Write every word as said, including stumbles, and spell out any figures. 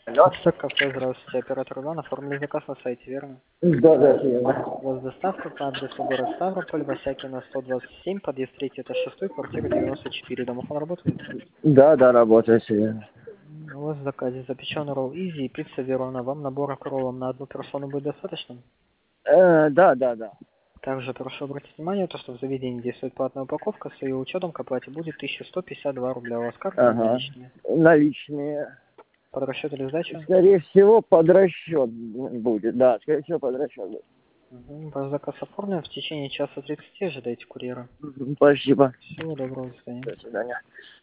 Алло? Сок кафе, здравствуйте, оператор Иван, оформили заказ на сайте, верно? Да, да, верно. У вас доставка по адресу город Ставрополь, Васякина, сто двадцать семь, подъезд третий, этаж шесть, квартира девяносто четыре. Домофон работает? Да, да, работает, всё верно. М, У вас в заказе запеченный ролл Изи и пицца Верона. Вам набора к роллам на одну персону будет достаточно? Э, да, да, да. Также прошу обратить внимание, то, что в заведении действует платная упаковка, с ее учетом к оплате будет тысяча сто пятьдесят два рубля. У вас карта или Ага. наличные? Наличные. Под расчет или сдача? Скорее всего, под расчет будет. Да, скорее всего, под расчет будет. Угу. Ваш заказ оформлен, в течение часа тридцати ожидайте курьера. Мгм, спасибо. Всего доброго, до свидания. До свидания.